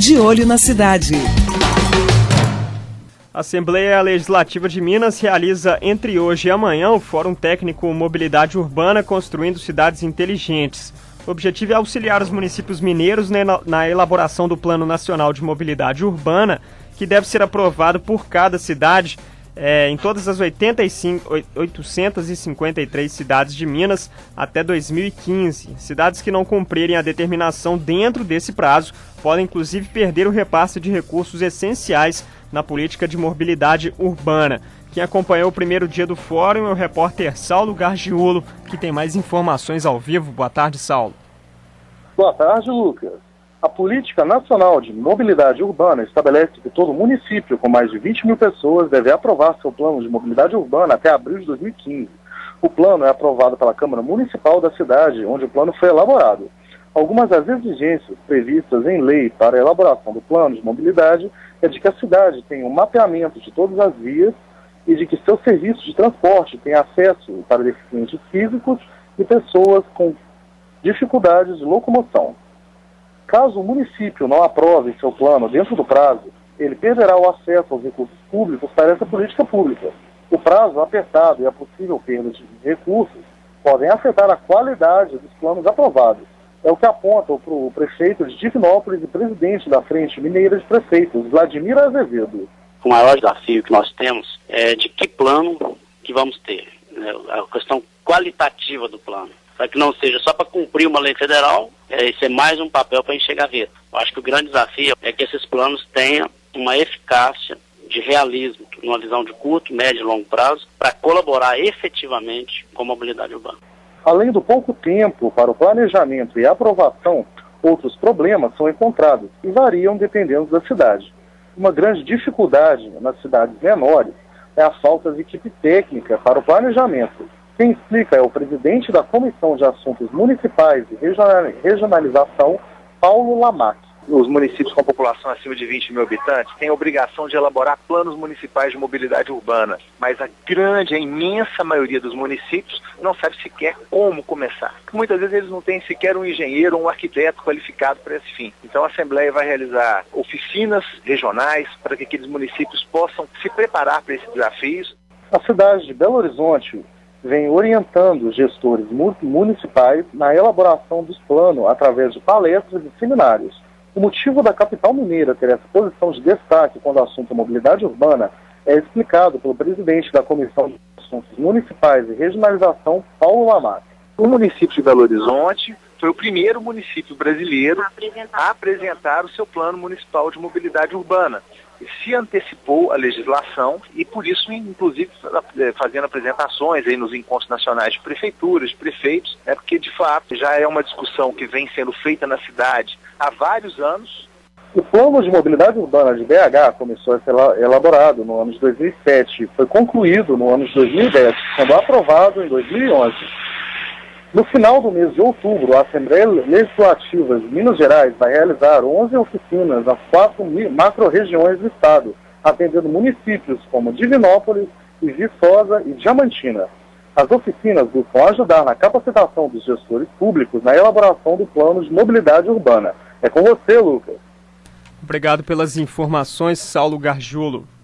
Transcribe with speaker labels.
Speaker 1: De Olho na Cidade.
Speaker 2: A Assembleia Legislativa de Minas realiza entre hoje e amanhã o Fórum Técnico Mobilidade Urbana Construindo Cidades Inteligentes. O objetivo é auxiliar os municípios mineiros na elaboração do Plano Nacional de Mobilidade Urbana, que deve ser aprovado por cada cidade em todas as 853 cidades de Minas até 2015. Cidades que não cumprirem a determinação dentro desse prazo podem inclusive perder o repasse de recursos essenciais na política de mobilidade urbana. Quem acompanhou o primeiro dia do fórum é o repórter Saulo Gargiulo, que tem mais informações ao vivo. Boa tarde, Saulo.
Speaker 3: Boa tarde, Lucas. A Política Nacional de Mobilidade Urbana estabelece que todo município com mais de 20 mil pessoas deve aprovar seu plano de mobilidade urbana até abril de 2015. O plano é aprovado pela Câmara Municipal da cidade, onde o plano foi elaborado. Algumas das exigências previstas em lei para a elaboração do plano de mobilidade é de que a cidade tenha um mapeamento de todas as vias e de que seus serviços de transporte tenham acesso para deficientes físicos e pessoas com dificuldades de locomoção. Caso o município não aprove seu plano dentro do prazo, ele perderá o acesso aos recursos públicos para essa política pública. O prazo apertado e a possível perda de recursos podem afetar a qualidade dos planos aprovados. É o que aponta o prefeito de Divinópolis e presidente da Frente Mineira de Prefeitos, Vladimir Azevedo.
Speaker 4: O maior desafio que nós temos é de que plano que vamos ter, né? A questão qualitativa do plano. Para que não seja só para cumprir uma lei federal, isso é mais um papel para encher gaveta. Eu acho que o grande desafio é que esses planos tenham uma eficácia de realismo, numa visão de curto, médio e longo prazo, para colaborar efetivamente com a mobilidade urbana.
Speaker 3: Além do pouco tempo para o planejamento e aprovação, outros problemas são encontrados e variam dependendo da cidade. Uma grande dificuldade nas cidades menores é a falta de equipe técnica para o planejamento. Quem explica é o presidente da Comissão de Assuntos Municipais e Regionalização, Paulo Lamac.
Speaker 5: Os municípios com população acima de 20 mil habitantes têm a obrigação de elaborar planos municipais de mobilidade urbana, mas a imensa maioria dos municípios não sabe sequer como começar. Muitas vezes eles não têm sequer um engenheiro ou um arquiteto qualificado para esse fim. Então a Assembleia vai realizar oficinas regionais para que aqueles municípios possam se preparar para esses desafios.
Speaker 3: A cidade de Belo Horizonte vem orientando os gestores municipais na elaboração dos planos através de palestras e seminários. O motivo da capital mineira ter essa posição de destaque quando o assunto é mobilidade urbana é explicado pelo presidente da Comissão de Assuntos Municipais e Regionalização, Paulo Lamac.
Speaker 5: O município de Belo Horizonte foi o primeiro município brasileiro a apresentar o seu plano municipal de mobilidade urbana. Se antecipou a legislação e por isso, inclusive, fazendo apresentações aí nos encontros nacionais de prefeituras, de prefeitos, porque de fato já é uma discussão que vem sendo feita na cidade há vários anos.
Speaker 3: O Plano de Mobilidade Urbana de BH começou a ser elaborado no ano de 2007 e foi concluído no ano de 2010, sendo aprovado em 2011. No final do mês de outubro, a Assembleia Legislativa de Minas Gerais vai realizar 11 oficinas nas 4 macro-regiões do estado, atendendo municípios como Divinópolis, Viçosa e Diamantina. As oficinas buscam ajudar na capacitação dos gestores públicos na elaboração do plano de mobilidade urbana. É com você, Lucas.
Speaker 2: Obrigado pelas informações, Saulo Gargiulo.